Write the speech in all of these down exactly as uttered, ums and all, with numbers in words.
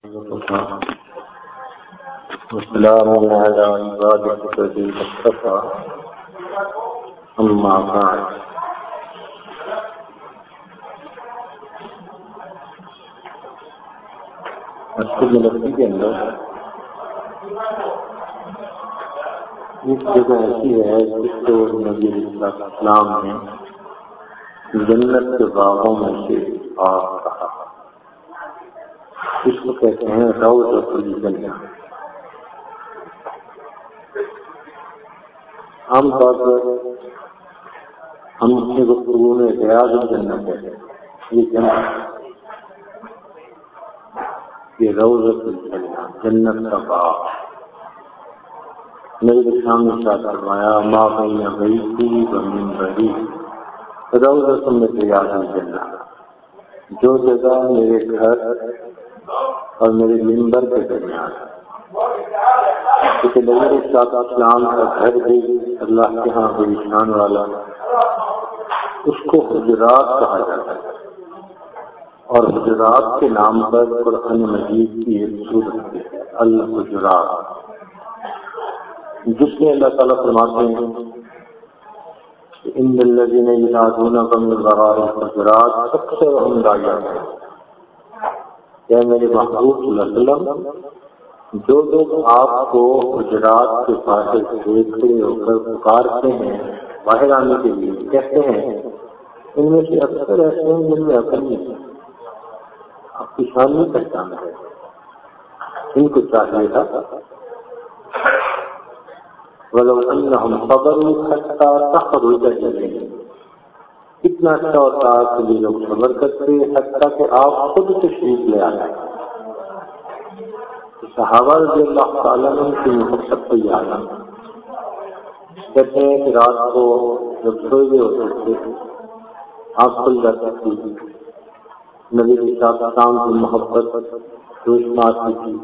والسلام على عباده الذين اصطفى أما بعد. مسجد نبوی کے اندر ایک جگہ ایسی ہے جس کو نبی علیہ السلام نے جنت کے باغوں میں سے باغ کہا. اس کو کہتے ہیں روضۃ الجنہ. عام طور پر ہم اپنی گفتگو میں ریاض الجنت ہے، یہ جنت، یہ روضۃ الجنہ، جنت کا باغ. میرے سامنے کیا فرمایا، ما بین بیتی و منبری روضۃ من ریاض الجنہ. جو جگہ میرے گھر اور میرے منبر کے درمیان، کیونکہ نبی علیہ السلام کا گھر بھی اللہ کے ہاں بڑی شان والا، اس کو حجرات کہا جاتا ہے. اور حجرات کے نام پر قرآن مجید کی ایک سورت ہے الحجرات، جس میں اللہ تعالیٰ فرماتے ہیں ان الذین ینادونک من وراء الحجرات اکثرهم لا یعقلون. کہ میرے محبوب صلی اللہ علیہ وسلم، جو لوگ آپ کو حجرات کے پاس دیکھتے ہو کر پکارتے ہیں باہر آنے کے لیے، کہتے ہیں، ان میں سے اکثر ایسے ہیں جن میں عقل نہیں ہے، آپ کی شان نہیں پہچانا ہے. ان کو چاہیے تھا وَلَوْ أَنَّهُمْ صَبَرُوا حَتَّى تَخْرُجَ إِلَيْهِمْ. کتنا اچھا ہوتا کہ یہ لوگ صبر کرتے حتیٰ کہ آپ خود تشریف لے آئے. صحابہ رضی اللہ تعالیٰ عنہ کی محبت کو یاد آ کہتے ہیں کہ رات کو جب سوئے ہوئے ہوتے تھے آنکھ کھل جاتی تھی، نبی کے ساتھ شام کی محبت جوش میں آتی تھی.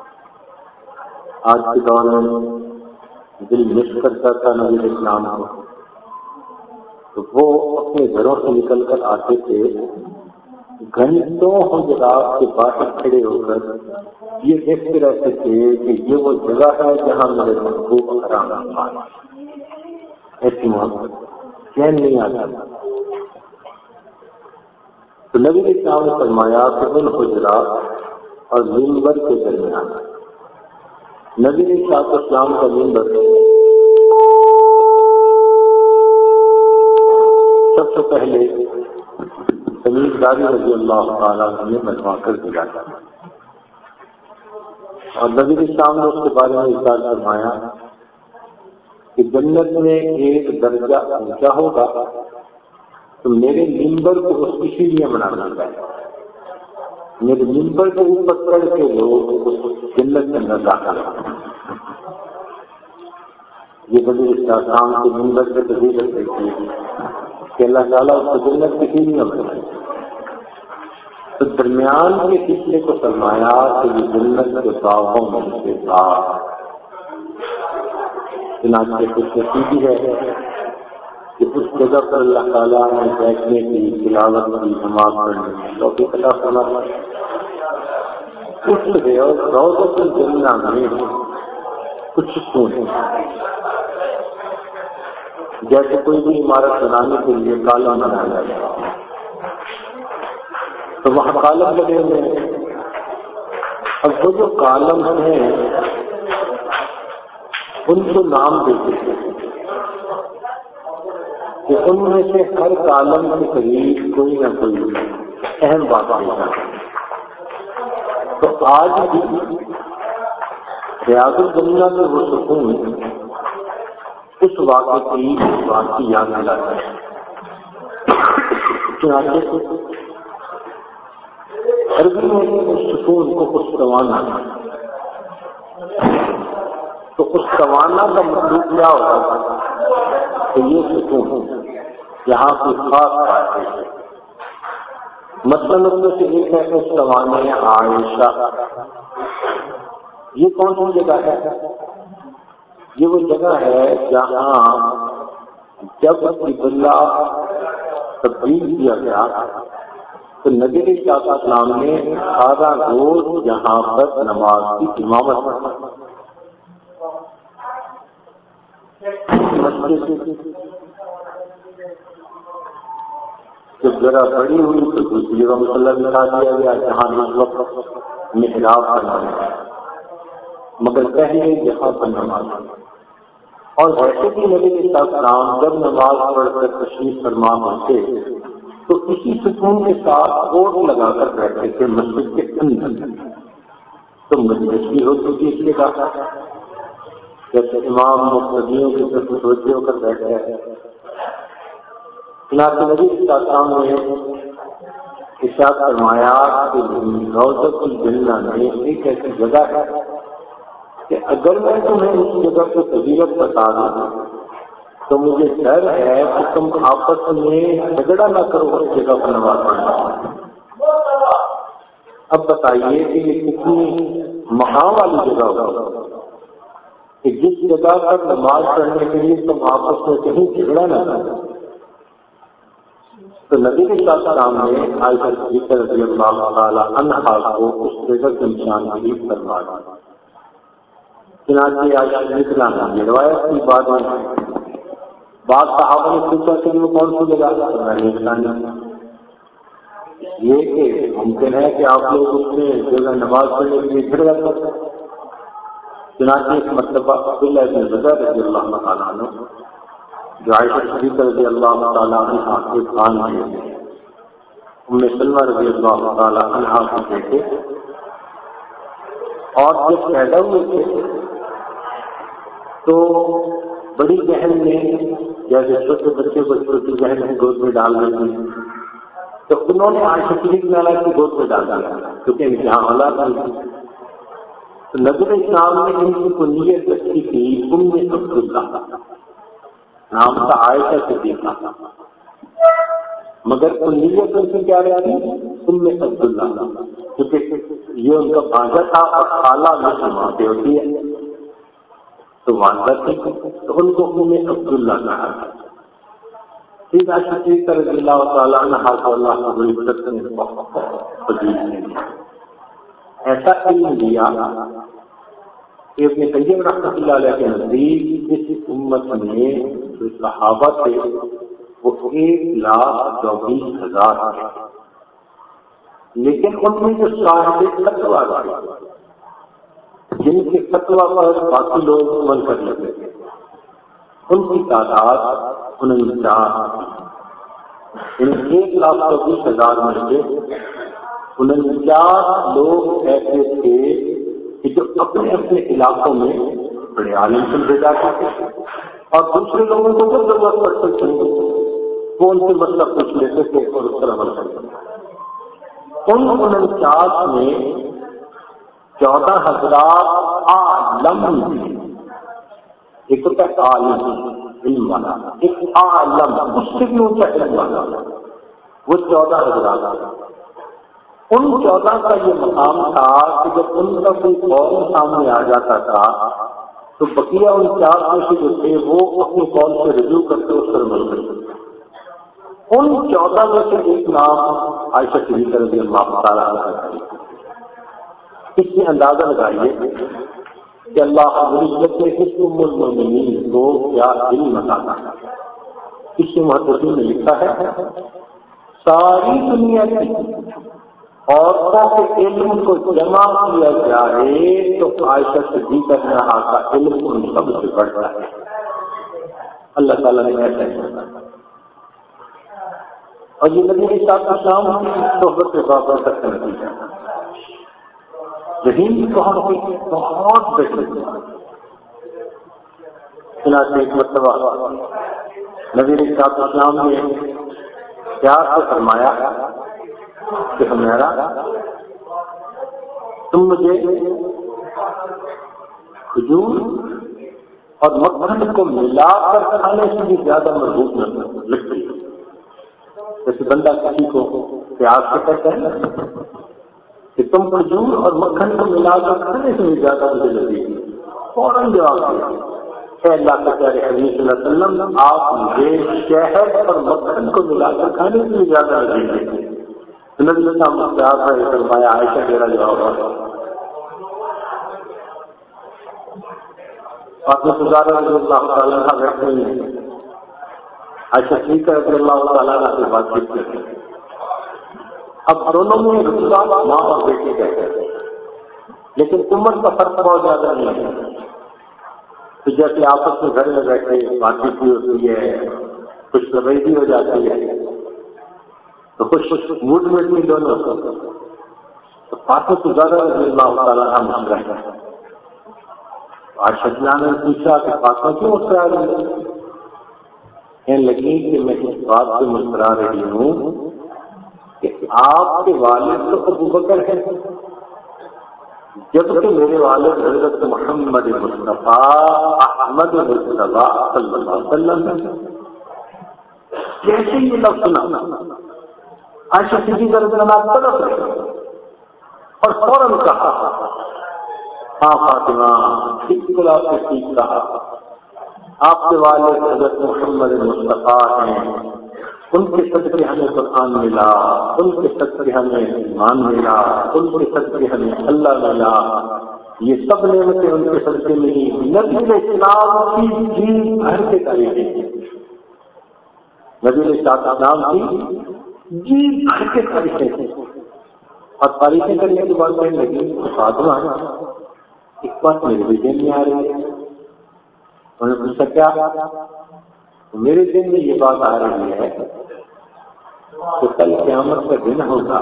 آج کے دور میں دل مس کرتا تھا نبی علیہ السلام کو، تو وہ اپنے گھروں سے نکل کر آتے تھے، گھنٹوں حجرات کے باہر کھڑے ہو کر یہ دیکھتے رہتے تھے کہ یہ وہ جگہ ہے جہاں میرے محبوب آرام فرمائے. ایسی محبت چین نہیں آتا. تو نبی علیہ السلام نے فرمایا کہ ان حجرات اور منبر کے درمیان، نبی علیہ السلام کا منبر سب سے پہلے سمیر داری رضی اللہ تعالیٰ نے بنوا کر دیا تھا، اور نبی علیہ السلام نے اس کے بارے میں ارشاد فرمایا کہ جنت میں ایک درجہ اونچا ہوگا تو میرے منبر کو اس کی سیڑھیاں بنانا چاہیے. میرے منبر کے اوپر چڑھ کے لوگ جنت کے اندر داخل ہوں. یہ نبی علیہ السلام کے منبر سے تحریر دیکھی کہ اللہ تعالیٰ اس کو جنت کی سیڑھیاں بنائے. تو درمیان کے حصے کو فرمایا کہ یہ جنت کے باغوں میں سے باغ. چنانچہ کچھ نصیبی ہے کہ اس جگہ پر اللہ تعالیٰ نے بیٹھنے کی، تلاوت کی، نماز پڑھنے کی توفیق عطا فرمایا. اس روضۃ الجنہ میں کچھ سکون ہے. جیسے کوئی بھی عمارت بنانے کے لیے کالم بنایا جائے تو وہاں کالم لگے ہوئے ہیں. اب وہ جو کالم ہیں ان کو نام دیتے ہیں کہ ان میں سے ہر کالم کے قریب کوئی نہ کوئی اہم بات ہوتا ہے. تو آج بھی ریاض الجنہ میں وہ سکون اس واقعے کی بات کی یاد دلاتا ہے. عربی میں اس سکون کو خوشگوانہ، تو خوشگوانہ کا مطلب کیا ہوتا ہے کہ یہ سکون یہاں کی خاص بات ہے. مثلاً ان میں سے ایک ہے خوشگوانے عائشہ. یہ کون سی جگہ ہے؟ یہ وہ جگہ ہے جہاں جب قبلہ تبدیل کیا گیا تو نبی علیہ السلام نے سارا روز یہاں پر نماز کی امامت جب ذرا بڑی ہوئی تو دوسری جگہ مسلح بنا دیا گیا جہاں اس وقت محراب کرنا ہے، مگر پہلے یہاں پر نماز. اور ویسے بھی نبی علیہ السلام جب نماز پڑھ کر تشریف فرما ہوتے تو اسی سکون کے ساتھ کوٹ لگا کر بیٹھے تھے مسجد کے اندر. تو مجلس بھی ہوتی تھی اس کے بعد جیسے امام مقتدیوں کی طرف سوچے ہو کر بیٹھے ہیں. چنانچہ نبی صلی اللہ علیہ وسلم نے ارشاد فرمایا کہ روضۃ الجنہ میں ایک ایسی جگہ ہے کہ اگر میں تمہیں اس جگہ کی فضیلت بتا دوں تو مجھے ڈر ہے کہ تم آپس میں جھگڑا نہ کرو اس جگہ پر نماز پڑھنا. اب بتائیے کہ یہ کتنی مقام والی جگہ ہوگی کہ جس جگہ پر نماز پڑھنے کے لیے تم آپس میں کہیں جھگڑا نہ کرو. تو نبی صلی اللہ علیہ وسلم نے عائشہ صدیقہ رضی اللہ تعالی عنہا کو اس جگہ کے نشان دہی فرما دی. چنانچہ عائشہ صدیقہ نے روایت کی بات میں بعض صحابہ نے پوچھا کہ وہ کون سی جگہ ہے؟ میں نے بتایا یہ کہ ممکن ہے کہ آپ لوگ اس میں جگہ نماز پڑھنے کے لیے جھگڑا کرتے ہیں. چنانچہ ایک مرتبہ عبداللہ بن زبیر رضی اللہ تعالیٰ عنہ جو عائشہ صدیقہ رضی اللہ تعالیٰ عنہ کے خان تھے، ام سلمہ رضی اللہ تعالیٰ عنہ کے بیٹے، اور جب پیدا ہوئے تھے تو بڑی بہن نے جیسے چھوٹے بچے کو چھوٹی بہن کی گود میں ڈال دی تو انہوں نے عائشہ صدیقہ کی گود میں ڈال دیا کیونکہ ان کے یہاں اولاد نہیں تھی. تو نبی اسلام نے ان کی کنیت رکھی تھی ام عبداللہ، نام تھا عائشہ صدیقہ، مگر کنیت ان کی کیا رہی ام عبداللہ کیونکہ یہ ان کا بھانجا تھا اور خالہ میں وہاں پہ ہوتی ہے تو وہاں تھی تو ان کو ام عبداللہ کہا. عائشہ صدیقہ رضی اللہ تعالیٰ عنہا کو اللہ رب العزت نے فضیلت دیا، ایسا علم دیا کہ ابن قیم رحمۃ اللہ علیہ کے نزدیک اس امت میں جو صحابہ تھے وہ ایک لاکھ چوبیس ہزار تھے، لیکن ان میں جو صاحب فتویٰ تھے جن کے فتویٰ پر باقی لوگ عمل کر لیتے تھے ان کی تعداد انچاس، ان ایک لاکھ چوبیس ہزار میں سے انچاس لوگ ایسے تھے کہ جو اپنے اپنے علاقوں میں بڑے عالم سمجھے جاتے تھے اور دوسرے لوگوں کو جب ضرورت پڑتی تھی وہ ان سے مسئلہ پوچھ لیتے تھے اور اس پر عمل کرتے تھے. ان انچاس میں چودہ ہزار عالم تھے. ایک ہوتا ہے عالم علم والا، ایک عالم اس سے بھی اونچا علم والا، وہ چودہ ہزار. ان چودہ کا یہ مقام تھا کہ جب ان کا کوئی قول سامنے آ جاتا تھا تو بقیہ ان چار میں سے جو تھے وہ اپنی قول سے رجوع کرتے اس پر عمل کرتے. ان چودہ میں سے ایک نام عائشہ صدیقہ رضی اللہ تعالیٰ عنہا. اس سے اندازہ لگائیے کہ اللہ رب العزت نے اس ام المؤمنین کو کیا علم عطا کیا. اس سے محدثین نے لکھا ہے ساری دنیا کی عورتوں کے علم کو جمع کیا جائے تو عائشہ صدیقہ عنہا کا علم ان سب سے بڑھتا ہے. اللہ تعالیٰ نے ایسا ہے اور یہ نبی کے ساتھ شام کی صحبت سے واپس تک نتیجہ ذہین کو ہم کی بہت بہتر. چنانچہ ایک مرتبہ نبی کے ساتھ شام نے پیار سے فرمایا کہ ہمارا تم مجھے کھجور اور مکھن کو ملا کر کھانے سے بھی زیادہ مضبوط نہ لگتی. جیسے بندہ کسی کو پیار سے کہتا ہے نا کہ تم کھجور اور مکھن کو ملا کر کھانے سے بھی زیادہ مجھے لگے گی، فوراً جواب دیا اے اللہ کے پیارے حبیب صلی اللہ علیہ وسلم آپ مجھے شہد اور مکھن کو ملا کر کھانے سے بھی زیادہ لگے گی. نبی صاحب مختار ہے فرمایا عائشہ تیرا جواب ہے. فاطمہ زہرا رضی اللہ تعالیٰ عنہ بیٹھ رہی ہیں. عائشہ ٹھیک ہے رضی اللہ تعالیٰ عنہ سے بات چیت کرتے ہیں. اب دونوں میں رشتہ ماں اور بیٹی کہتے ہیں، لیکن عمر کا فرق بہت زیادہ نہیں ہے. تو جیسے آپس میں گھر میں بیٹھے بات چیت بھی ہوتی ہے، خوش طبعی بھی ہو جاتی ہے، تو خوش خوش موڈ میں بھی دونوں. تو فاطمہ زہرا رضی اللہ تعالیٰ عنہ مسکرائے. عائشہ نے پوچھا کہ فاطمہ کیوں مسکرا رہی ہے؟ کہنے لگی کہ میں اس بات سے مسکرا رہی ہوں کہ آپ کے والد تو ابو بکر ہیں، جبکہ میرے والد حضرت محمد مصطفیٰ احمد مصطفیٰ صلی اللہ علیہ وسلم ہیں. کیسے یہ لفظ سنا؟ عائشہ صدیقہ رضی اللہ عنہا تڑپ رہے اور فوراً کہا ہاں فاطمہ بالکل آپ نے ٹھیک کہا، آپ کے والد حضرت محمد مصطفیٰ ہیں، ان کے صدقے ہمیں قرآن ملا، ان کے صدقے ہمیں ایمان ملا، ان کے صدقے ہمیں اللہ ملا. یہ سب نعمتیں ان کے صدقے ملی. نبی اسلام کی جی بھر کے تاریخیں، نبی اسلام کی جی بھر کے تاریخیں اور تاریخیں کرنے کی بات کہنے لگی. فاطمہ ایک بات میرے بھی ذہن میں آ رہی ہے. انہوں نے پوچھا کیا؟ میرے ذہن میں یہ بات آ رہی ہے کہ کل قیامت کا دن ہوگا،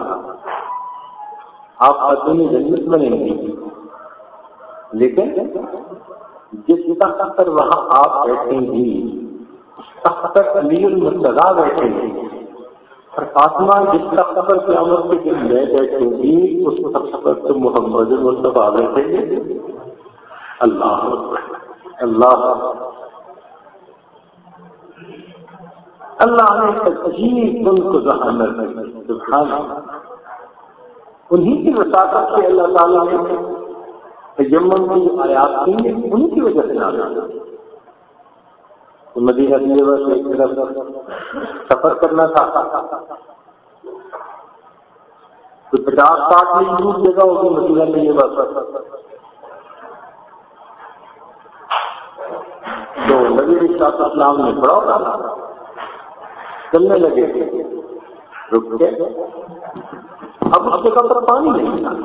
آپ خاتون جنت بنیں گی، لیکن جس تخت پر وہاں آپ بیٹھیں گی اس تخت پر علی المرتضیٰ بیٹھیں گی، اور فاطمہ جس تخت پر قیامت کے دن میں بیٹھیں گی اس تخت پر تو محمد مصطفیٰ بیٹھیں گے. اللہ اللہ اللہ نے عجیب ان کو ذہانت دی. سبحان اللہ. انہی کی وساطت سے اللہ تعالیٰ نے تیمم کی آیات کی، انہی کی وجہ سے نازل. مدینہ کی وجہ سے ایک طرف سفر کرنا تھا، تو پچاس ساٹھ میل دور جگہ ہوگی مدینہ میں یہ بات. تو نبی علیہ السلام نے بڑا ڈالا، چلنے لگے، رک کے اب اب جگہ پر پانی نہیں تھا.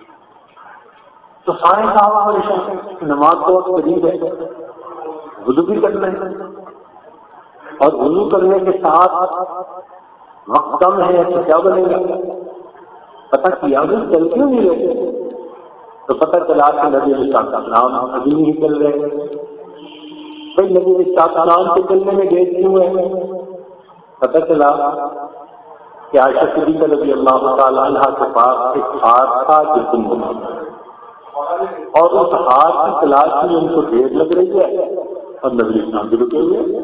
تو سارے صحابہ پریشان، نماز کو وقت قریب ہے، وضو بھی کرنا ہے، اور وضو کرنے کے ساتھ وقت کم ہے تو کیا بنے گا؟ پتہ کیا وہ چل کیوں نہیں رہے؟ تو پتہ چلا کہ نبی علیہ السلام ابھی نہیں چل رہے. بھائی نبی علیہ السلام کے چلنے میں دیر کیوں ہے؟ پتہ چلا کہ عائشہ صدیقہ رضی اللہ تعالیٰ عنہ کے پاس ایک ہاتھ تھا جو گم ہو گیا، اور اس ہاتھ کی تلاش میں ان کو دیر لگ رہی ہے اور نبی اسلام بھی رکے ہوئے.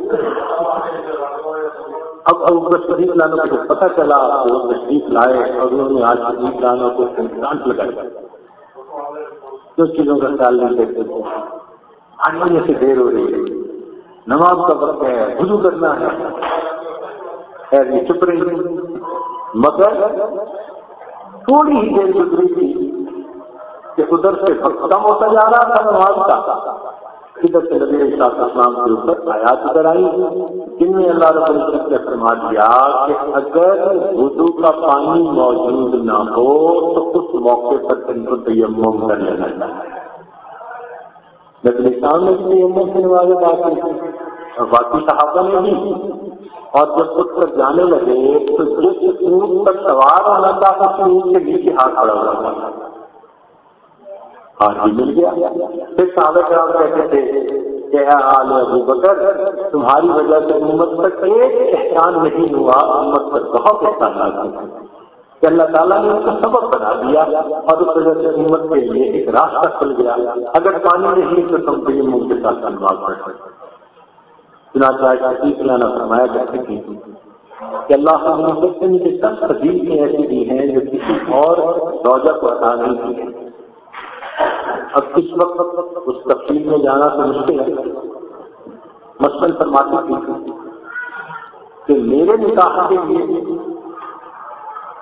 اب ابو بکر شریف لانا کو پتہ چلا تو وہ تشریف لائے اور انہوں نے آج شریف لانا کو ڈانٹ لگایا. جو چیزوں کا خیال نہیں دیتے تھے، آنے سے دیر ہو رہی ہے، نماز کا وقت ہے، وضو کرنا ہے. خیر یہ چپ رہی، مگر تھوڑی ہی دیر گزری تھی کہ ادھر سے کم ہوتا جا رہا تھا نماز کا، ادھر سے نبی علیہ السلام کے اوپر آیات ادھر آئی جن میں اللہ رب العزت نے فرما دیا کہ اگر وضو کا پانی موجود نہ ہو تو اس موقع پر ان کو تیمم کر لینا چاہیے. نبی اسلام نے بھی تیمم سے نمازیں باقی اور باقی صحابہ نے بھی. اور جب اٹھ کر جانے لگے تو جس اونٹ پر سوار ہونا تھا اس اونٹ کے نیچے ہاتھ کھڑا ہوا تھا، ہاتھ بھی مل گیا. پھر صحابہ کرام کہتے تھے کہ اے آل ابو بکر تمہاری وجہ سے امت پر ایک احسان نہیں ہوا، امت پر بہت احسانات ہوئے کہ اللہ تعالیٰ نے اس کو سبب بنا دیا اور اس وجہ سے امت کے لیے ایک راستہ کھل گیا. اگر پانی نہیں تو تم کے منہ کے ساتھ نماز پڑھ سکتے. چنانچہ لانا فرمایا کرتے تھے کہ اللہ نے مجھے سب حدیثیں ایسی دی ہیں جو کسی اور روزہ کو عطا نہیں کی ہے. اب اس وقت اس تفصیل میں جانا تو مشکل ہے. مثلاً فرماتی تھی کہ میرے نکاح کے لیے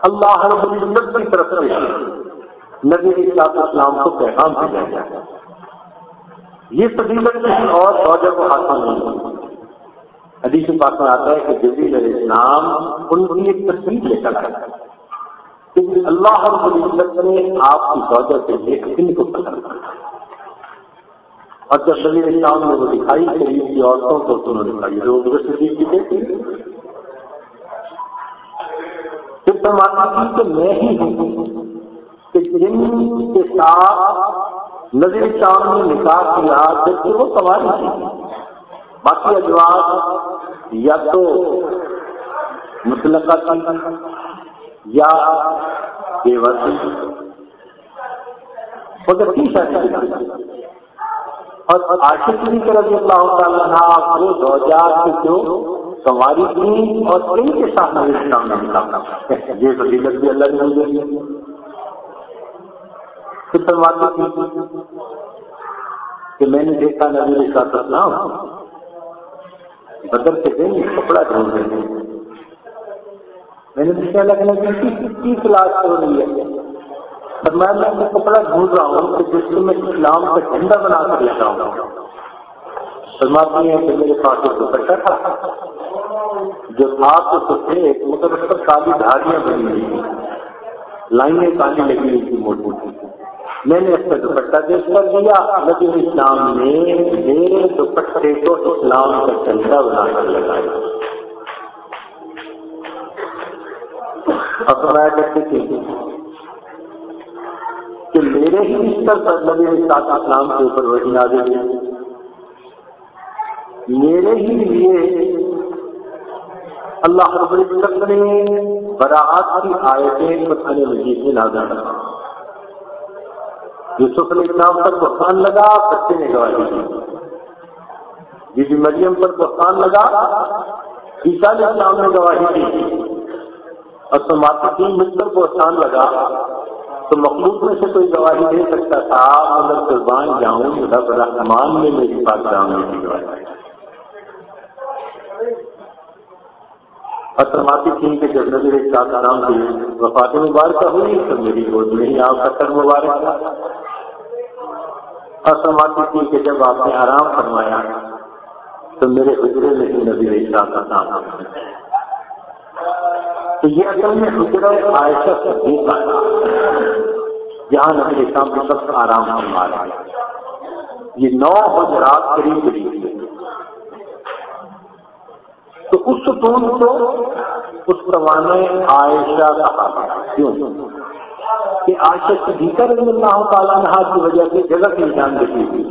اللہ رب العزت کی طرف سے نبی علیہ السلام کو پیغام دیا گیا. یہ فضیلت کسی اور فوجہ کو حاصل نہیں ہوئی. حدیث پاک میں آتا ہے کہ جبریل علیہ السلام ان کی ایک تصویر لے کر آیا کہ اللہ رب العزت نے آپ کی فوجہ کے لیے ان کو پسند کیا. اور جب نبی علیہ السلام نے وہ دکھائی قریب کی عورتوں کو تو انہوں نے کہا یہ لوگ صدیق کی دیکھی. پھر فرماتی تھی کہ میں ہی ہوں کہ جن کے ساتھ نبی علیہ السلام نے نکاح کیا جبکہ وہ سواری تھی. باقی ازواج یا تو مطلقہ تھی یا بیوہ تھی مگر کی شادی کی. اور عاشق بھی رضی اللہ تعالیٰ عنہ وہ زوجات جو سواری تھی اور ان کے ساتھ نبی السلام نے نکاح یہ فضیلت بھی اللہ نے مجھے دی. پھر فرماتی تھی کہ میں نے دیکھا نبی علیہ السلام بدر کے دن کپڑا ڈھونڈ رہے تھے. میں نے دیکھا لگنا کہ کی تلاش ہو رہی ہے. میں میں کپڑا ڈھونڈ رہا ہوں کہ جس کو میں اسلام کا جھنڈا بنا کر لیتا ہوں. فرماتی ہیں کہ میرے پاس ایک دوپٹہ تھا جو تھا تو سفید مگر اس پر کالی دھاریاں بنی ہوئی تھی, لائنیں کالی لگی ہوئی تھی موٹی موٹی. میں نے اس کا دوپٹہ دیکھ کر دیا. نبی اسلام نے میرے دوپٹے کو اسلام کا جھنڈا بنا کر لگایا. اب میں کہتے تھے کہ میرے ہی بستر پر نبی علیہ السلام کے اوپر وحی نازل ہوئی. میرے ہی لیے اللہ رب العزت نے براءت کی آیتیں قرآن مجید میں نازل کی. یوسف علیہ السلام پر بہتان لگا, بچے نے گواہی دی. بی بی مریم پر بہتان لگا, عیسیٰ علیہ السلام نے گواہی دی. اور سماعتی کی مجھ پر بہتان لگا تو مخلوق میں سے کوئی گواہی دے سکتا تھا مگر قربان جاؤں رب رحمان نے میری بات جاؤں کی گواہی. اور سماعتی تھی کہ جب نبی علیہ السلام کی وفات مبارکہ ہوئی تو میری گود میں ہی آپ کا سر مبارک تھا. اور سماعتی تھی کہ جب آپ نے آرام فرمایا تو میرے حجرے میں ہی نبی علیہ السلام. تو یہ اصل میں حجرہ عائشہ صدیقہ جہاں نبی السلام کے سب آرام فرما رہے ہیں. یہ نو حجرات قریب قریب ہے. تو اس ستون کو اس زمانے عائشہ کہا. کیوں کہ عائشہ صدیقہ رضی اللہ تعالیٰ عنہا کی وجہ سے جگہ کی جان دیتی تھی.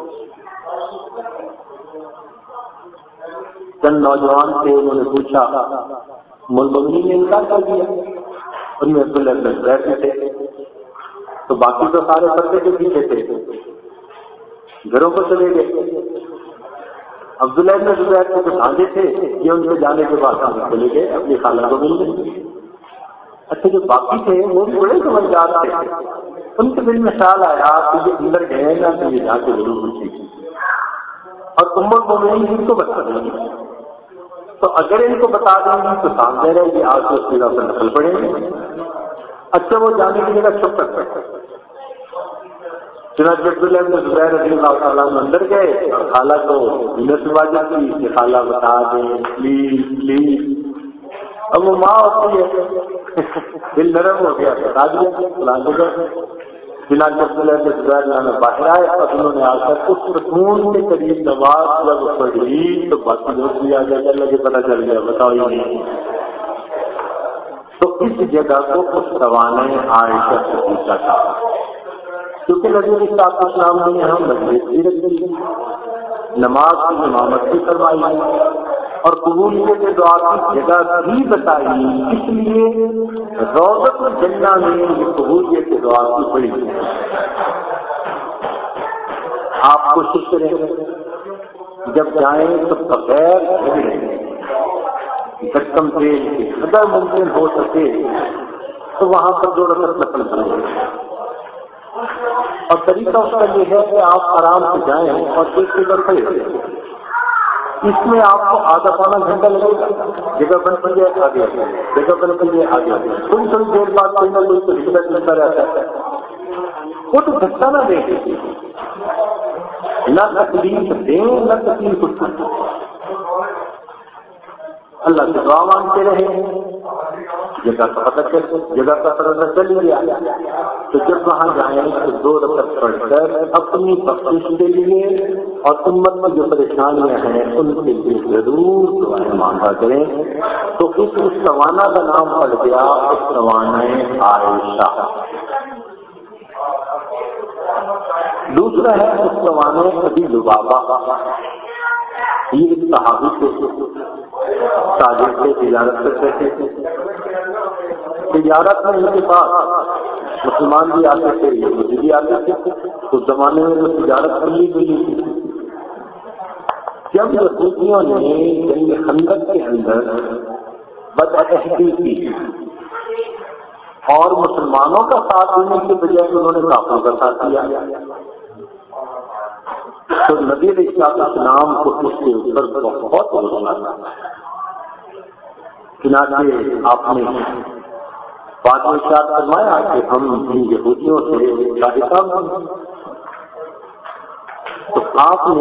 چند نوجوان تھے, انہوں نے پوچھا, ملمنی نے انکار کر دیا. ان میں عبداللہ بن زبیر تھے تو باقی تو سارے پردے کے پیچھے تھے, گھروں کو چلے گئے. عبداللہ بن زبیر کے جو بھانجے تھے یہ ان کے جانے کے بعد ہم چلے گئے اپنی خالہ کو ملنے. اچھا جو باقی تھے وہ بھی بڑے سمجھدار تھے. ان کے دل میں خیال آیا کہ یہ اندر گئے نا تو یہ جا کے ضرور پوچھیں گے اور ام المؤمنین ان کو بتا دیں گے. تو اگر ان کو بتا دیں گی تو سامنے رہے گی آج اس جگہ پر نقل پڑیں گے. اچھا وہ جانے کی جگہ چھپ کر پڑے. چنانچہ عبداللہ بن زبیر رضی اللہ تعالیٰ عنہ اندر گئے اور خالہ کو منت واجب کی کہ خالہ بتا دیں پلیز پلیز. اب وہ ماں ہوتی ہے دل نرم ہو گیا, بتا دیا فلاں جگہ. چنانچہ عبداللہ بن زبیر باہر آئے اور انہوں نے آ کر اس سکون کے قریب نماز جب پڑھی تو باقی لوگ بھی آ جائے لگے پتہ چل گیا بتاؤ یہ نہیں. تو اس جگہ کو اس سوانے عائشہ صدیقہ تھا کیونکہ نبی علیہ السلام نے یہاں مسجد بھی رکھی, نماز کی امامت بھی فرمائی اور قبولیت کے دعا کی جگہ بھی بتائی. اس لیے روضۃ الجنہ میں یہ قبولیت کے دعا کی بڑی آپ کوشش کریں جب جائیں تو بغیر گٹم تیل کے اگر ممکن ہو سکے تو وہاں پر دو رکعت نفل کریں. اور طریقہ اس کا یہ ہے کہ آپ آرام سے جائیں اور ایک جگہ کھڑے رہیں اس میں آپ کو آدھا پونا گھنٹہ لگے گا، جگہ بن پڑ جائے آگے جگہ بن پڑ جائے آگے تھوڑی تھوڑی دیر بعد کوئی نہ کوئی تو ہلتا چلتا رہتا ہے، وہ تو دھکا نہ دے گی، نہ تکلیف دیں نہ تکلیف اٹھائیں، اللہ سے دعا مانگتے رہے، جگہ کا پتہ چل جگہ کا پتہ چل گیا تو جب وہاں جائیں تو دو رکعت پڑھ کر اپنی بخشش کے لیے اور امت میں جو پریشانیاں ہیں ان کے لیے ضرور دعائیں مانگا کریں۔ تو اس استوانہ کا نام پڑ گیا استوانہ عائشہ۔ دوسرا ہے استوانہ ابی لبابہ، یہ ایک صحابی تھے، تاجر سے تجارت کرتے تھے، تجارت میں ان کے پاس مسلمان بھی آتے تھے یہودی بھی آتے تھے، اس زمانے میں وہ تجارت کرنی گئی تھی۔ جب یہودیوں نے جنگ خندق کے اندر بدعہدی کی اور مسلمانوں کا ساتھ دینے کے بجائے انہوں نے کافروں کا ساتھ دیا تو نبی علیہ السلام کو اس کے اوپر بہت غصہ آیا، چنانچہ آپ نے بات میں ارشاد فرمایا کہ ہم ان یہودیوں سے حساب ہیں، تو آپ نے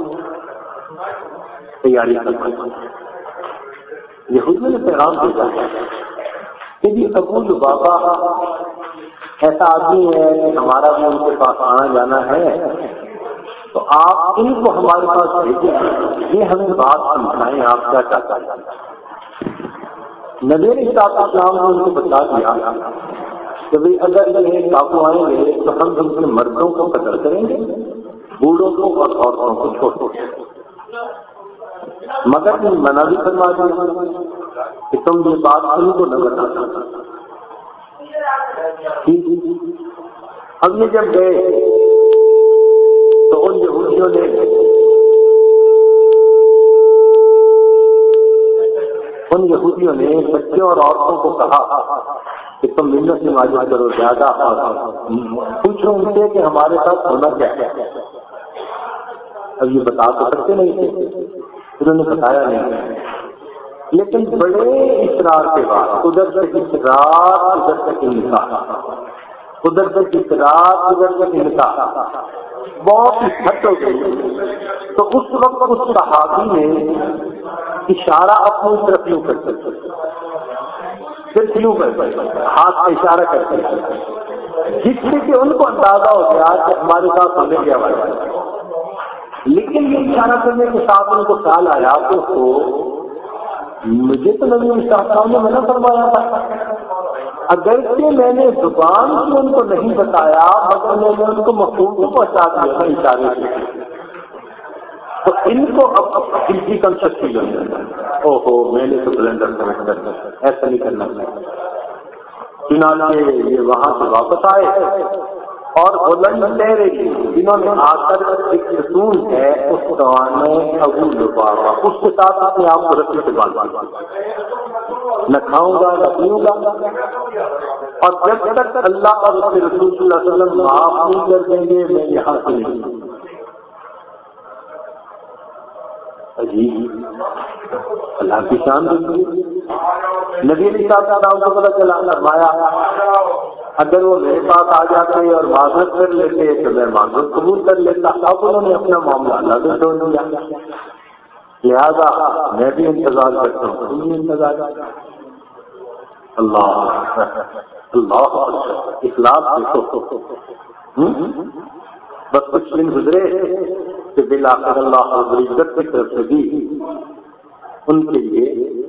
تیاری کروائی، یہودیوں نے پیغام بھیجا کہ جی ابو لبابہ ایسا آدمی ہے کہ ہمارا بھی ان کے پاس آنا جانا ہے، تو آپ ان کو ہمارے پاس بھیجیں، یہ ہمیں بات سمجھائیں آپ کیا چاہتا ہے۔ نبی علیہ السلام نے ان کو بتا دیا کہ بھائی اگر یہ کافو آئیں گے تو ہم ان کے مردوں کو قتل کریں گے، بوڑھوں کو اور عورتوں کو چھوڑ دیں، مگر منع بھی فرما دیا کہ تم یہ بات ان کو نہ بتانا۔ اب یہ جب گئے تو ان یہودیوں نے ان یہودیوں نے بچوں اور عورتوں کو کہا کہ تم منت سے ماجد کرو زیادہ، پوچھو ان سے کہ ہمارے ساتھ ہونا کیا ہے۔ اب یہ بتا تو سکتے نہیں تھے، انہوں نے بتایا نہیں، لیکن بڑے اصرار کے بعد ادھر سے اصرار ادھر سے انکار، ادھر سے اصرار ادھر سے انکار، بہت ہی حد ہو گئی۔ تو اس وقت اس صحابی نے اشارہ اپنی طرف یوں کر سکتے، صرف یوں کر سکتے، ہاتھ کا اشارہ کر سکتے، جس سے کہ ان کو اندازہ ہو گیا کہ ہمارے ساتھ ہونے کی آواز ہے۔ لیکن یہ اشارہ کرنے کے ساتھ ان کو خیال آیا تو مجھے تو نبی صاحب نے منع فرمایا تھا، اگرچہ میں نے زبان سے ان کو نہیں بتایا مگر میں نے ان کو مفہوم کو پہنچا دیا تھا اشارے سے، تو ان کو اب دل کی کنسپٹ کی او ہو میں نے تو بلندر سمجھ کر ایسا نہیں کرنا چاہیے۔ چنانچہ یہ وہاں سے واپس آئے اور بلند چہرے جنہوں نے آ کر ایک ستون ہے اس دوان میں ابو لبابہ، اس کے ساتھ اپنے آپ کو رسی سے باندھ دیا، نہ کھاؤں گا نہ پیوں گا، اور جب تک اللہ اور اس کے رسول صلی اللہ علیہ وسلم معاف نہیں کر دیں گے میں یہاں سے نہیں۔ عجیب اللہ کی شان دیکھیے، نبی علیہ السلام کو پتہ چلا، فرمایا اگر وہ میرے پاس آ جاتے اور معذرت کر لیتے تو میں معذرت قبول کر لیتا، اب انہوں نے اپنا معاملہ اللہ سے چھوڑ دیا، لہذا میں بھی انتظار کرتا ہوں، تم بھی انتظار کرتا۔ اللہ اللہ اخلاص دیکھو، بس کچھ دن گزرے کہ بالآخر اللہ رب العزت کی طرف سے بھی ان کے لیے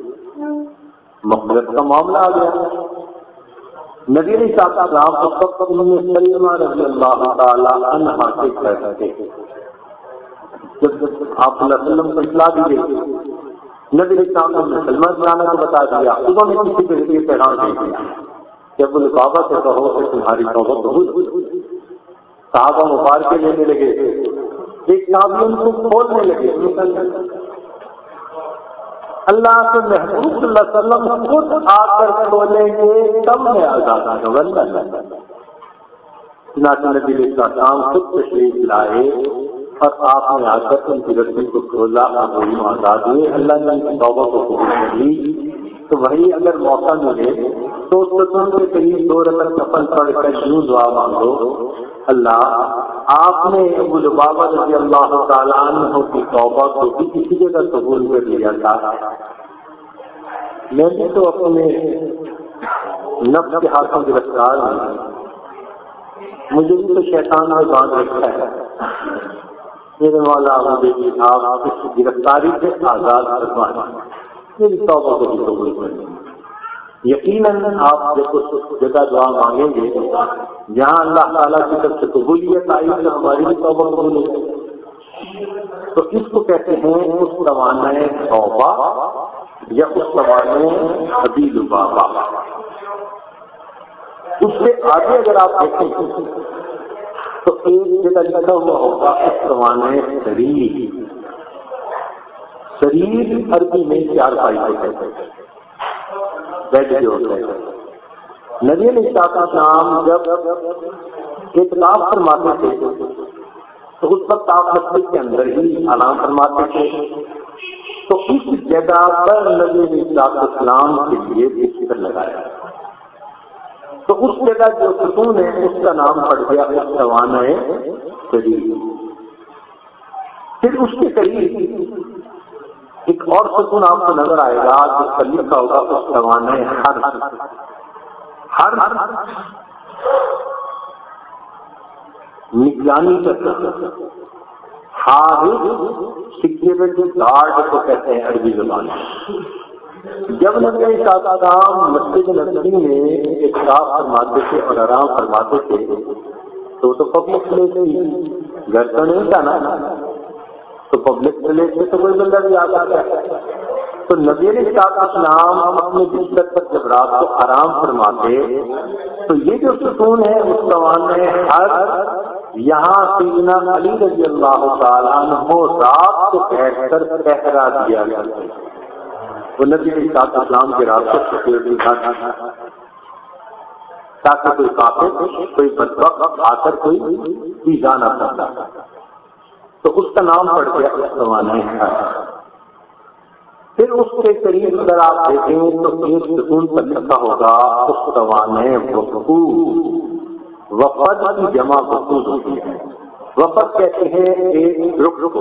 مغفرت کا معاملہ آ گیا۔ نبی علیہ السلام اس وقت ام سلمہ رضی اللہ تعالی عنہا سے کہتے ہیں، جب آپ صلی اللہ علیہ وسلم کو اطلاع دی گئی نبی علیہ السلام نے سلمہ جانا کو بتا دیا، انہوں نے کسی کے ذریعے پیغام دے دیا کہ ابو لبابہ سے کہو کہ تمہاری توبہ قبول ہوئی۔ صحابہ مبارکے لینے لگے، ایک صحابی ان کو کھولنے لگے، اللہ کے محبوب صلی اللہ علیہ وسلم خود آ کر کھولیں گے تب میں آزاد ہوں۔ چنانچہ نبی علیہ السلام خود تشریف لائے اور آپ نے آ کر ان کی رسی کو کھولا اور وہی آزاد ہوئے. اللہ نے ان کی توبہ کو قبول کر لی. تو وہی اگر موقع ملے تو ستون کے قریب دو رکعت نفل پڑھ کر یوں دعا مانگو, اللہ آپ نے ابو لبابہ رضی اللہ تعالیٰ عنہ کی توبہ کو بھی کسی جگہ قبول کر لیا تھا, میں بھی تو اپنے نفس کے ہاتھوں گرفتار ہوں, مجھے بھی تو شیطان نے باندھ رکھا ہے. میرے مولا مجھے بھی آپ اس گرفتاری سے آزاد فرمائیں, میری توبہ کو بھی قبول کریں. یقیناً آپ جب اس جگہ دعا مانگیں گے جہاں اللہ تعالیٰ کی طرف سے قبولیت آئی تو ہماری بھی توبہ قبول ہوگی. تو اس کو کہتے ہیں اس زمانے توبہ یا اس زمانے ابی لبابہ. اس سے آگے اگر آپ دیکھیں تو ایک جگہ لکھا ہوا ہوگا اس زمانے شریر. شریر عربی میں چار پائی کو کہتے ہیں, بیٹھ جو ہوتا ہے. نبی علیہ السلام جب اعتکاف فرماتے تھے تو اس وقت آپ مسجد کے اندر ہی آرام فرماتے تھے. تو اس جگہ پر نبی علیہ السلام کے لیے بستر لگایا, تو اس جگہ جو ستون ہے اس کا نام پڑ گیا اس زمانہ شریر. پھر اس کے قریب ایک اور ستون آپ کو نظر آئے گا جس کا لکھا ہوگا اس زمانے ہر ہر نگرانی کرنا. حارس سیکورٹی گارڈ کو کہتے ہیں عربی زبان میں. جب نبی علیہ السلام مسجد نبوی میں اعتکاف فرماتے تھے اور آرام فرماتے تھے تو تو پبلک پلیس تھی, گھر تو نہیں تھا نا, تو پبلک پلیس سے تو کوئی بندہ بھی آ جاتا ہے. تو نبی علیہ السلام اپنے بستر پر جب رات کو آرام فرماتے تو یہ جو ستون ہے اس زمانے ہر یہاں سیدنا علی رضی اللہ تعالیٰ عنہ رات کو بیٹھ کر پہرا دیا گیا. وہ نبی علیہ السلام کے رات کو سیکورٹی گارڈ تاکہ کوئی کافر کوئی بدبخت آ کر کوئی ایذا نہ کرتا. تو اس کا نام پڑ گیا اس زمانے ہے. پھر اس کے قریب اگر آپ دیکھیں تو ایک ستون پر لکھا ہوگا اس زمانے وقود. وفد کی جمع وقود ہوتی ہے. وفد کہتے ہیں ایک رخ رخ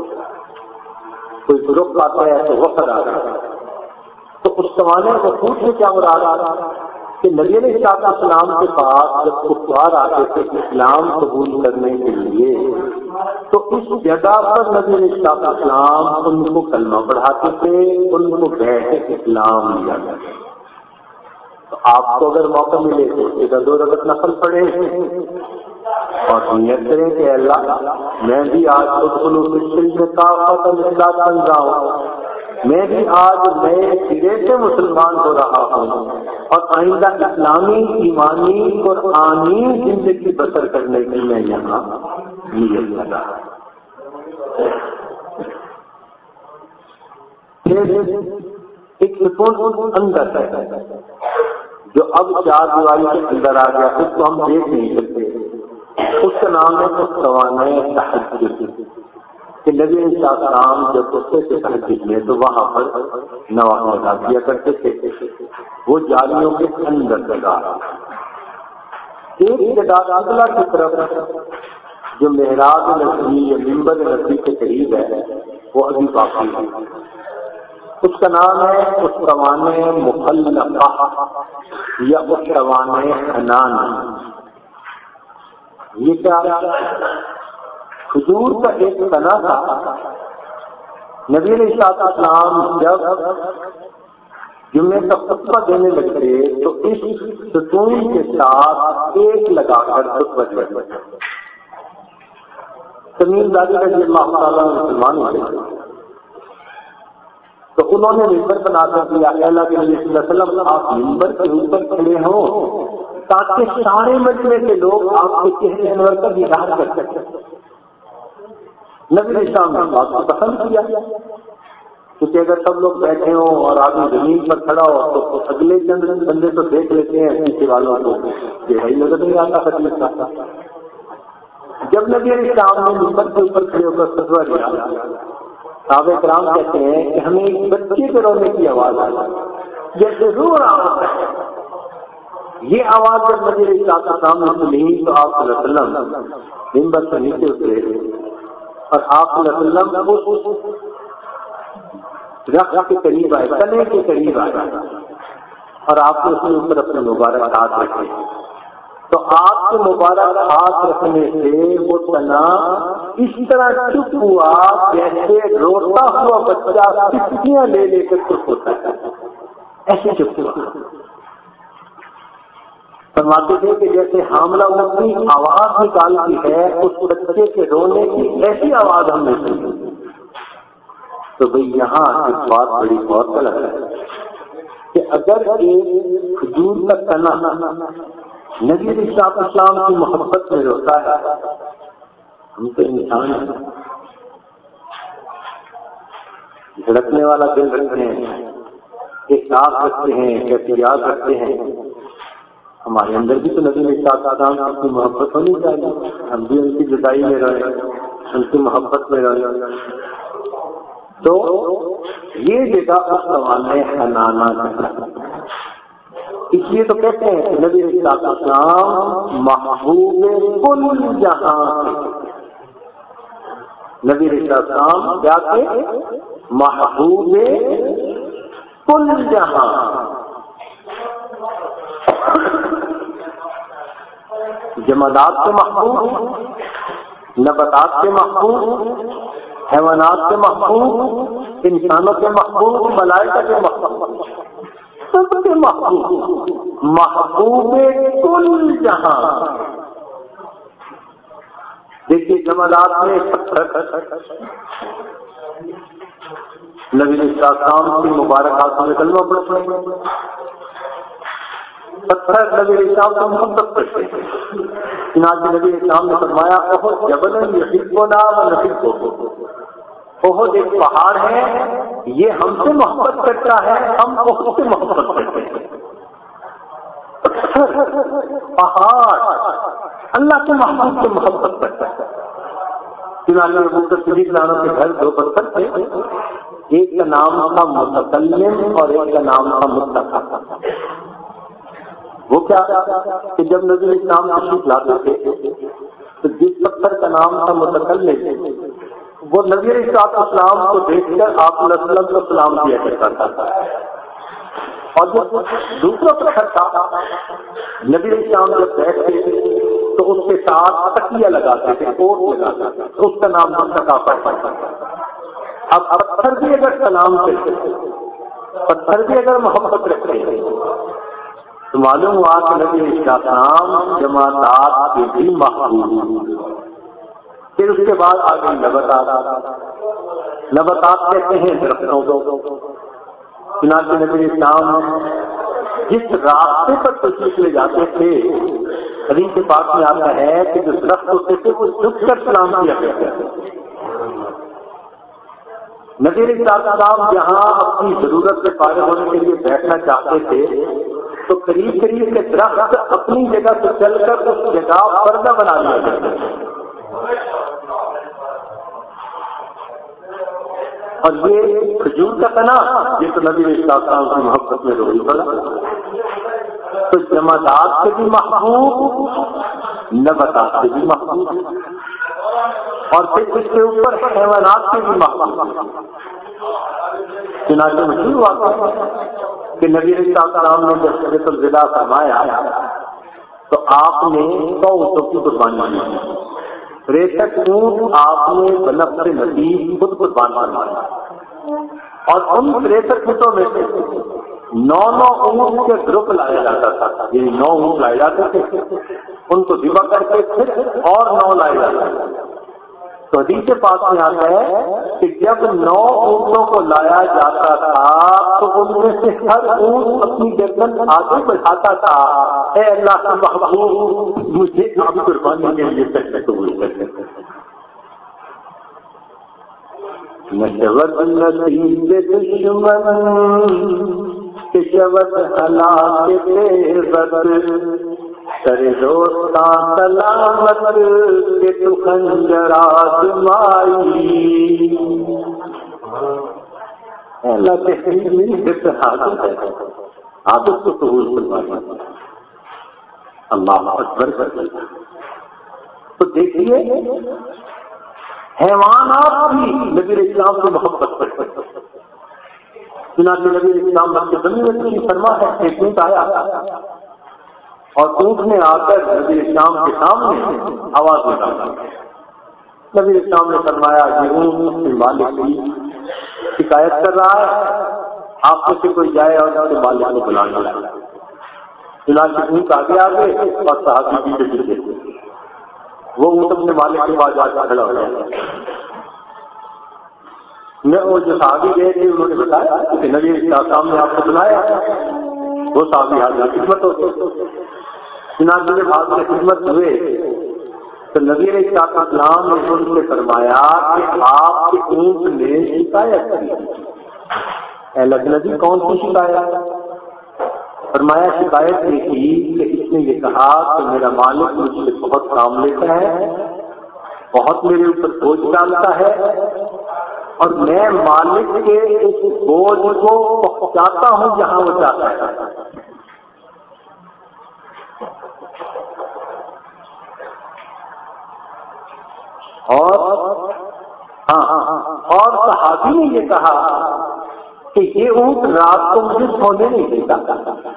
کوئی رخ آتا ہے تو وفد آ رہا ہے. تو اس زمانے وقود سے کیا مراد آ رہا کہ نبی علیہ السلام کے پاس جب کفار آتے تھے اسلام قبول کرنے کے لیے تو اس جگہ پر نبی علیہ السلام ان کو کلمہ پڑھاتے تھے, ان کو بیٹھ اسلام لیا جاتا. تو آپ کو اگر موقع ملے تو ایک دو رکعت نفل پڑھے اور نیت کریں کہ اللہ میں بھی آج ادخل السلم کافۃ مثلا بن رہا ہوں, میں بھی آج نئے سرے سے مسلمان ہو رہا ہوں اور آئندہ اسلامی ایمانی قرآنی زندگی بسر کرنے کی میں یہاں نیت کر رہا ہوں. ایک ستون اندر ہے جو اب چار دیواری کے اندر آ گیا, اس کو ہم دیکھ نہیں سکتے. اس کا نام ہے اس زمانے تہجد کہ نبی علیہ السلام جب غصے سے تہجد میں تو وہاں پر نوافل ادا کیا کرتے تھے. وہ جالیوں کے اندر جگہ ایک جگہ اگلا کی طرف جو محراب نبی یا منبر نبی کے قریب ہے وہ ابھی باقی ہے. اس کا نام ہے اس زمانے مخلقہ یا اس زمانے حنان. یہ کیا کھجور کا ایک تنا تھا. نبی علیہ السلام جب جمعے کا خطبہ دینے لگتے تو اس ستون کے ساتھ ایک لگا کر خطبہ دیتے. تمیم داری رضی اللہ تعالیٰ مسلمان ہوئے تو انہوں نے ممبر بنا کر دیا اللہ کے نبی صلی اللہ علیہ وسلم آپ ممبر کے اوپر کھڑے ہوں تاکہ سارے مجمع کے لوگ آپ کے چہرے انور کا دیدار کر سکیں. نبی علیہ السلام نے بات کو پسند کیا کیونکہ اگر سب لوگ بیٹھے ہوں اور آدمی زمین پر کھڑا ہو تو اگلے چند بندے تو دیکھ لیتے ہیں پیچھے والوں کو کہ بھائی نظر نہیں آتا خدمت کرتا. جب نبی علیہ السلام نے منبر کے اوپر کھڑے ہو کر فتویٰ دیا، صحابہ کرام کہتے ہیں کہ ہمیں ایک بچے کے رونے کی آواز آئی جیسے رو رہا ہوتا ہے۔ یہ آواز جب نبی علیہ السلام نے سنی تو آپ صلی اللہ علیہ وسلم منبر سے نیچے اترے اور آپ صلی اللہ علیہ وسلم رخ کے قریب آئے، تنے کے قریب آئے اور آپ نے اس کے اوپر اپنے مبارک ہاتھ رکھے۔ تو آپ کے مبارک ہاتھ رکھنے سے وہ تنا اس طرح چپ ہوا جیسے روتا ہوا بچہ ٹپکیاں لے لے کر چپ ہوتا ہے، ایسے چپ ہوا۔ فرماتے تھے کہ جیسے حاملہ اپنی آواز نکالتی ہے اس بچے کے رونے کی ایسی آواز ہم نے سنی۔ تو بھئی یہاں ایک بات بڑی غور طلب ہے کہ اگر ایک کھجور کا تنا نبی علیہ السلام کی محبت میں روتا ہے، ہم تو انسان ہیں، دھڑکنے والا دل رکھتے ہیں، ایک آنکھ رکھتے ہیں، احتیاط رکھتے ہیں، ہمارے اندر بھی تو نبی علیہ السلام کی محبت ہونی چاہیے، ہم بھی ان کی جدائی میں رہے، ان کی محبت میں رہے۔ تو یہ جگہ اس زمانے حنانا ہے، اس لیے تو کہتے ہیں کہ نبی علیہ السلام محبوب کل جہاں تھے۔ نبی علیہ السلام کیا تھے؟ محبوب کل جہاں۔ جمادات کے محبوب، نباتات کے محبوب، حیوانات کے محبوب، انسانوں کے محبوب، ملائکہ کے محبوب، سب کے محبوب، محبوب کل جہاں۔ دیکھیے جمادات میں نبی علیہ السلام کی مبارک ہاتھوں میں کلمہ پڑھتے ہیں، پتھر نبی علیہ السلام کو محبت کرتے ہیں۔ چنانچہ نبی علیہ السلام نے فرمایا احد جبل یحبنا ونحبہ، احد ایک پہاڑ ہے، یہ ہم سے محبت کرتا ہے، ہم احد سے محبت کرتے ہیں۔ پہاڑ اللہ کے محبوب سے محبت کرتا ہے۔ چنانچہ ابو بکر صدیق لانا کے گھر دو پتھر تھے، ایک کا نام تھا متکلم اور ایک کا نام تھا متقی۔ وہ کیا کہ جب نبی اسلام تشریف لاتے تھے تو جس پتھر کا نام تھا متکلم، وہ نبی علیہ السلام کو دیکھ کر آپ صلی اللہ علیہ وسلم کو سلام کیا کرتا تھا، اور جو دوسرا پتھر تھا نبی علیہ السلام جب بیٹھتے تو اس کے ساتھ تکیہ لگاتے تھے، کوٹ لگاتے تھے، تو اس کا نام متقی پڑا۔ اب پتھر بھی اگر سلام کرتے، پتھر بھی اگر محبت رکھتے ہیں تو معلوم ہوا کہ نبی علیہ السلام جماعت کے بھی محبوب۔ پھر اس کے بعد آگے نباتات، نباتات کہتے ہیں درختوں کو۔ چنانچہ نبی علیہ السلام جس راستے پر تشریف لے جاتے تھے، حدیث پاک میں آتا ہے کہ جو درخت ہوتے تھے وہ جھک کر سلام کیا کرتے تھے۔ نبی علیہ السلام جہاں اپنی ضرورت سے فارغ ہونے کے لیے بیٹھنا چاہتے تھے تو قریب قریب کے درخت اپنی جگہ سے چل کر اس جگہ پردہ بنا لیا کرتے تھے، اور یہ کھجور کا تنا یہ تو نبی علیہ السلام کی محبت میں روئی پڑا۔ تو جمادات سے بھی محبوب، نباتات سے بھی محبوب، اور پھر اس کے اوپر حیوانات سے بھی محبوب۔ چنانچہ مشہور ہوا کہ نبی علیہ السلام نے جب شجرۃ الوداع فرمایا تو آپ نے سو اونٹوں کی قربانی کی، ریشک اونٹ آپ نے بنفس نصیب خود قربان فرمایا، اور ان ریشک اونٹوں میں سے نو نو اونٹ کے گروپ لایا جاتا تھا، یعنی نو اونٹ لائے جاتے تھے، ان کو ذبح کر کے پھر اور نو لائے جاتے تھے۔ تو حدیث پاک میں آتا ہے کہ جب نو اونٹوں کو لایا جاتا تھا تو ان میں سے ہر اونٹ اپنی گردن آگے بڑھاتا تھا، اے اللہ کا محبوب مجھے آپ قربانی کے لیے سجدہ قبول کر دے۔ نشوت نصیب دشمن کشوت ہلاک بے بد، کرے دوستاں سلامت کہ تو خنجر آزمائی. اللہ کے حبیب میری فکر حاضر ہے، عادت کو قبول فرمائے. اللہ اکبر کر دیا. تو دیکھیے حیوانات بھی نبی اسلام سے محبت کرتے ہیں. چنانچہ نبی اسلام مکہ بنی میں تشریف فرما ہے، ایک اونٹ آیا اور اونٹ نے آ کر نبی اسلام کے سامنے آواز نکالا. نبی اسلام نے فرمایا یہ اونٹ کے مالک کی شکایت کر رہا ہے، آپ میں سے کوئی جائے اور اس کے مالک کو بلا لیا. چنانچہ اونٹ آگے آگے اور صحابی پیچھے پیچھے. وہ اونٹ اپنے مالک کے پاس جا کر کھڑا ہو گیا. وہ جو صحابی گئے تھے انہوں نے بتایا کہ نبی اسلام نے آپ کو بلایا. وہ صحابی حاضر خدمت ہوتے. چنانچہ جب حاضر خدمت ہوئے تو نبی اسلام نے ان سے فرمایا کہ آپ کے اونٹ نے شکایت کی. اے نبی کون سی شکایت؟ فرمایا شکایت یہ کی کہ اس نے یہ کہا کہ میرا مالک مجھ سے بہت کام لیتا ہے، بہت میرے اوپر بوجھ ڈالتا ہے اور میں مالک کے اس بوجھ کو پہنچاتا ہوں جہاں وہ چاہتا ہے. اور ہاں اور صحابی نے یہ کہا کہ یہ اونٹ رات کو مجھے سونے نہیں دیتا.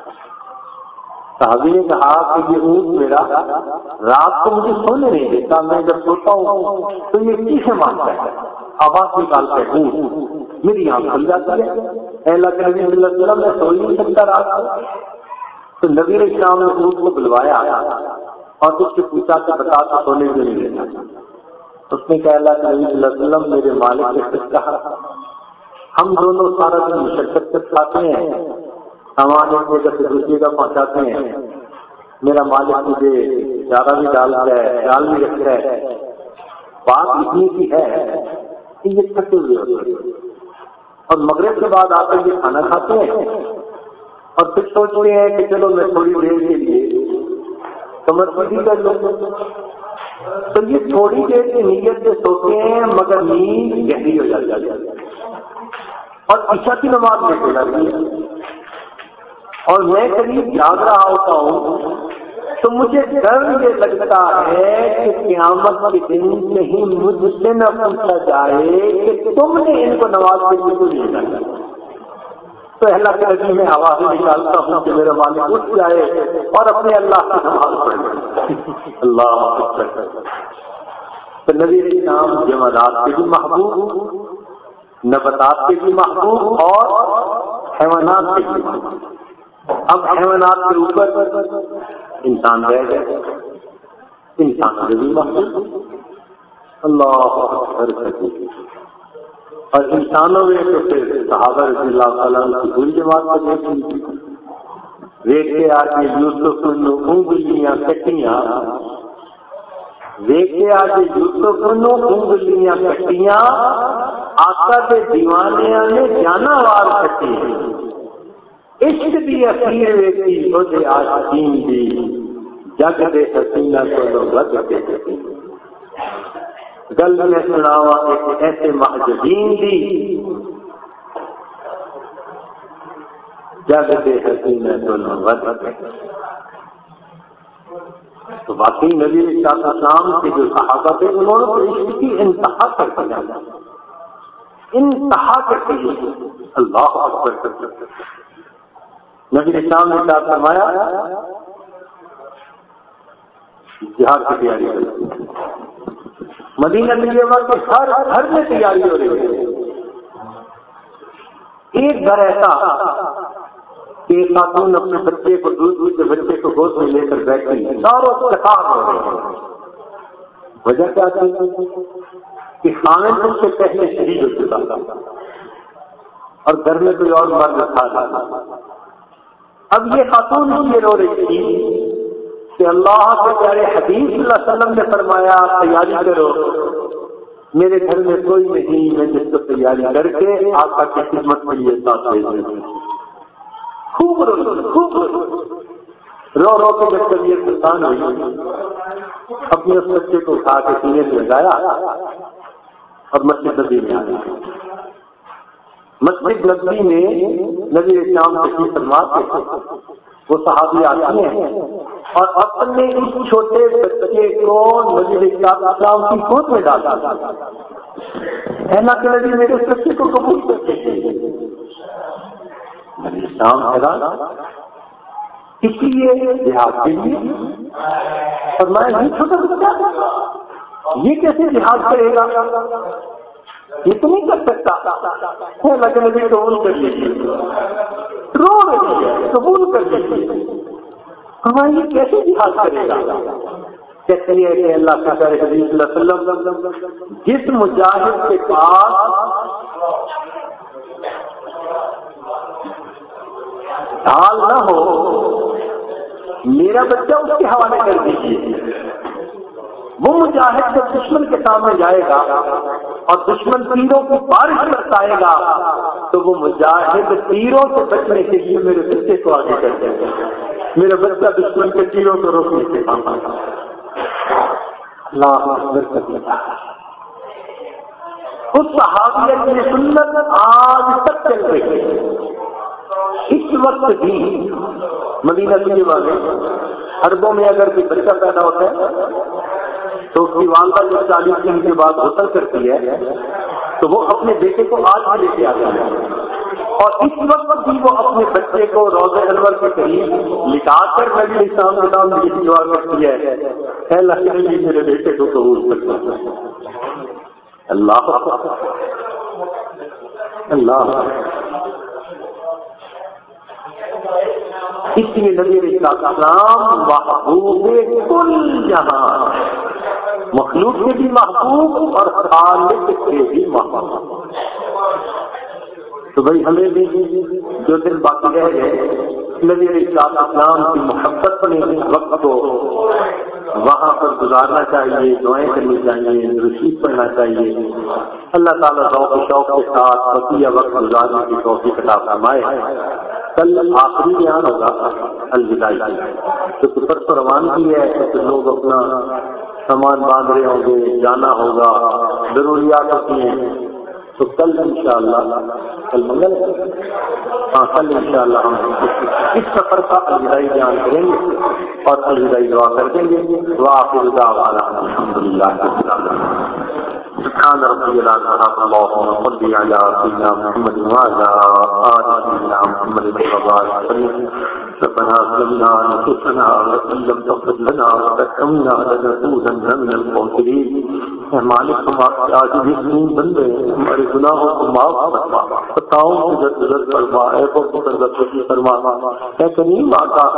صحابی نے کہا کہ یہ اونٹ میرا رات کو مجھے سونے نہیں دیتا، میں جب سوتا ہوں تو یہ چیخیں مارتا ہے، آواز نکالتا ہے، میری آنکھ کھل جاتی ہے. اے اللہ کے نبی صلی اللہ علیہ وسلم میں سو ہی نہیں سکتا رات کو. تو نبی اسلام نے اونٹ کو بلوایا اور اس سے پوچھا کہ بتا تو سونے کیوں نہیں دیتا. اس نے کہا اللہ کے نبی صلی اللہ علیہ وسلم میرے مالک نے کچھ کہا، ہم دونوں سارا دن مشقت سے کھاتے ہیں، سامان ایک جگہ سے دوسری جگہ پہنچاتے ہیں، میرا مالک مجھے چارہ بھی ڈالتا ہے، خیال بھی رکھتا ہے. بات اتنی سی ہے کہ یہ تھکے ہوئے ہوتے ہیں اور مغرب کے بعد آتے یہ کھانا کھاتے ہیں اور پھر سوچتے ہیں کہ چلو میں تھوڑی دیر کے لیے کمر پٹی کر لوں. تو یہ تھوڑی دیر کی نیت سے سوتے ہیں مگر نیند گہری ہو جاتی ہے اور عشاء کی نماز میں ہو جاتی ہے اور میں قریب جاگ رہا ہوتا ہوں تو مجھے ڈر یہ لگتا ہے کہ قیامت کے دن کہیں مجھ سے نہ پوچھا جائے کہ تم نے ان کو نماز کے لیے کیوں نہیں جانا. تو اللہ کے نبی میں آواز نکالتا ہوں کہ میرا مالک اٹھ جائے اور اپنے اللہ کی نماز پڑھے. اللہ تو نبی اسلام جمادات کے بھی محبوب، نباتات کے بھی محبوب اور حیوانات کے بھی محبوب. اب حیوانات کے اوپر انسان رہ گئے، انسان کے بھی محبوب. اللہ اکبر کرتے. اور انسانوں میں تو پھر صحابہ رضی اللہ تعالیٰ کی پوری جماعت کو دیکھی. دیکھتے آگے یوسف نے انگلیاں کٹیاں، دیکھتے آگے یوسف نے انگلیاں کٹیاں، آقا کے دیوانے نے جانا وار کٹی. عشق دی اخیر ویکھی سوچے آشقین دی، جگ دے حسینہ کو ود کے کٹی. گل میں سناوا ایک ایسے محجوبین دی، جگ دے حسینہ کو ود کے. تو باقی نبی اسلام کے جو صحابہ تھے انہوں نے تو عشق کی انتہا کر دیا، انتہا کر دی. اللہ اکبر کرتے. نبی اسلام نے کیا فرمایا؟ جہاد کی تیاری کرتے. مدینہ طیبہ کے ہر گھر میں تیاری ہو رہی ہے. ایک گھر ایسا کہ خاتون اپنے بچے کو دودھ دودھ کے بچے کو گود میں لے کر بیٹھی، ساروں چکار ہو رہے ہیں. وجہ کیا تھی کہ خامد ان سے پہلے شہید ہو چکا تھا اور گھر میں کوئی اور مرد تھا. اب یہ خاتون یہ رو رہی تھی کہ اللہ کے پیارے حبیب صلی اللہ علیہ وسلم نے فرمایا تیاری کرو، میرے گھر میں کوئی نہیں میں جس کو تیاری کر کے آقا کی خدمت کے لیے ساتھ لے جاؤں. خوب رو خوب رو. رو رو کے جب طبیعت نقصان ہوئی اپنے اس بچے کو اٹھا کے سینے سے لگایا اور مسجد نبی میں آ گیا. مسجد نبی میں نبی اسلام تشریف فرما کے وہ صحابی آتے ہیں اور اپنے اس چھوٹے بچے کو نبی اسلام کی گود میں ڈالا. اللہ کے نبی میرے اس بچے کو قبول کرتے ہیں. نبی اسلام حیران اس لیے جہاد کے لیے فرمایا یہ چھوٹا بچہ یہ کیسے جہاد کرے گا, یہ تو نہیں کر سکتا. اللہ کے نبی قبول کر لیجیے, رو رہی ہے قبول کر لیجیے. ہمارا یہ کیسے جہاد کرے گا؟ کہتے ہیں کہ اللہ کا پیارے حبیب صلی اللہ علیہ وسلم جس مجاہد کے پاس ڈھال نہ ہو میرا بچہ اس کے حوالے کر دیجیے. وہ مجاہد جب دشمن کے سامنے جائے گا اور دشمن تیروں کی بارش برسائے گا تو وہ مجاہد تیروں سے بچنے کے لیے میرے بچے کو آگے کر دے گا. میرا بچہ دشمن کے تیروں کو روکنے کے کام آئے گا. اللہ اکبر کرتا اس صحابیت کی سنت آج تک چل رہی ہے. اس وقت بھی مدینہ طیبہ میں عربوں میں اگر کوئی بچہ پیدا ہوتا ہے تو اس کی والدہ جو چالیس دن کے بعد غسل کرتی ہے تو وہ اپنے بیٹے کو آج بھی لے کے آتا ہے اور اس وقت بھی وہ اپنے بچے کو روضہ انور کے قریب لٹا کر نبی اسلام کے نام یہ دعا کرتی ہے اے اللہ کے نبی میرے بیٹے کو قبول کرنا. اللہ اللہ اس لیے نبی اسلام محبوب کل جہان, مخلوق کے بھی محبوب اور خالق کے بھی محبوب. تو بھائی ہمیں بھی جو دن باقی رہ گئے نبی اسلام کی محبت میں اس وقت کو وہاں پر گزارنا چاہیے, دعائیں کرنی چاہیے, رشید پڑھنا چاہیے. اللہ تعالیٰ ذوق و شوق کے ساتھ بقیہ وقت گزارنے کی توفیق عطا فرمائے. کل آخری بیان ہوگا الوداعی تو پر پر روانگی ہے تو لوگ اپنا سامان باندھ رہے ہوں گے, جانا ہوگا, ضروریات ہوتی ہیں. تو کل انشاءاللہ کل منگل ہے ہاں کل انشاءاللہ ہم اس سفر کا الوداعی بیان کریں گے اور الوداعی دعا کر دیں گے. وآخر دعوانا الحمدللہ رب العالمین. سبحان ربی العظیم. اللهم صل علی سیدنا محمد وعلی آل سیدنا محمد وبارک وسلم. ربنا ظلمنا انفسنا وان لم تغفر لنا وترحمنا لنكونن من الخاسرین. اے مالک ہم آج بھی بندے ہمارے گناہوں کو معاف فرما, خطاؤں کی درگزر فرما, عیبوں کو درگزر فرما. اے کریم آقا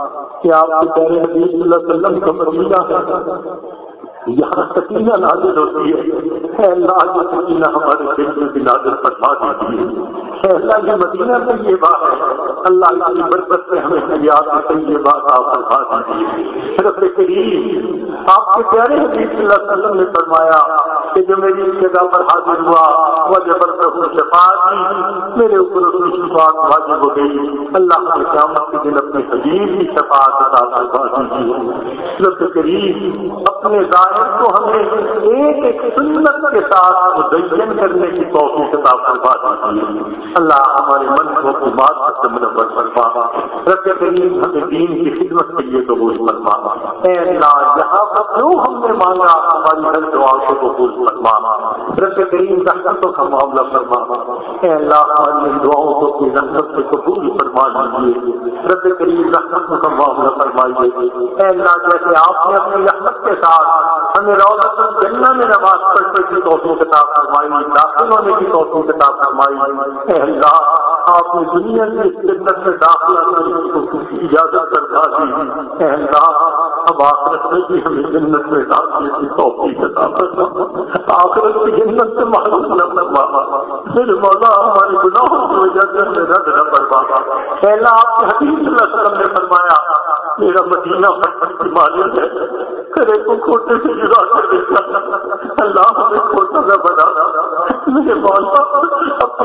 کہ آپ کے پیارے حبیب صلی اللہ علیہ وسلم کا فرمایا ہے یہاں سکینہ نازل ہوتی ہے. اے اللہ یہ سکینہ ہمارے دل میں بھی نازل فرما دیجیے. اے اللہ یہ مدینہ سے یہ بات ہے, اللہ کی برکت سے ہمیں حیات سے یہ بات آپ فرما دیجیے. رب کریم آپ کے پیارے حبیب صلی اللہ علیہ وسلم نے فرمایا کہ جو میری اس جگہ پر حاضر ہوا وجہ پر پربھو شفاعت کی, میرے اوپر اس کی شفاعت واجب ہو گئی. اللہ کے قیامت کے دن اپنے حبیب کی شفاعت عطا فرما دیجیے. رب کریم اپنے ظاہر کو ہمیں ایک ایک سنت کے ساتھ مزین کرنے کی توفیق عطا فرما دیجیے. اللہ ہمارے من کو بات سے منور فرما. رب کریم ہمیں دین کی خدمت کے لیے قبول فرما. اے اللہ جہاں پر جو ہم نے مانگا ہماری ہر دعا کو قبول فرما. رب کریم رحمتوں کا معاملہ فرما. اے اللہ ہماری دعاؤں کو اپنی رحمت سے قبول فرما دیجیے. رب کریم رحمتوں کا معاملہ فرمائیے. اے اللہ جیسے آپ نے اپنی رحمت کے ساتھ ہمیں روضۃ الجنہ میں نماز پڑھنے کی توفیق عطا فرمائی, داخل ہونے کی توفیق عطا فرمائی. اے اللہ آپ نے دنیا کی اس جنت میں داخلہ کرنے کی اجازت فرما دی. اے اللہ اب آخرت میں بھی ہمیں جنت میں داخلے کی توفیق عطا فرما. آخرت کی جنت سے محروم نہ فرما. پھر مولا ہمارے گناہوں کی وجہ سے ہمیں رد نہ فرما. اے اللہ آپ کے حبیب صلی اللہ علیہ وسلم نے فرمایا میرا مدینہ فتح کی مانند ہے, کرے کو کھوٹے سے جدا کر دیتا. اللہ ہمیں کھوٹا نہ بنا. میرے مولا اپنی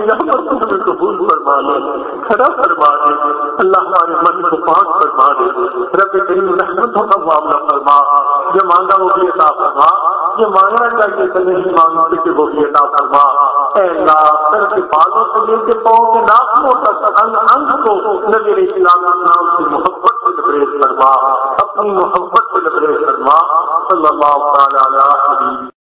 یہاں پر تو ہمیں قبول فرما لے، کھڑا فرما دے، اللہ ہمارے من کو پاک فرما دے، رب کریم رحمتوں کا معاملہ فرما، جو مانگا وہ بھی عطا فرما، جو مانگنا چاہیے تو نہیں مانگتے کہ وہ بھی عطا فرما۔ اے اللہ سر کے بالوں سے لے کے پاؤں کے ناخنوں تک انگ انگ کو نبی اسلام نام کی محبت سے لبریز فرما، اپنی محبت سے لبریز فرما۔ صلی اللہ تعالی علیہ وسلم۔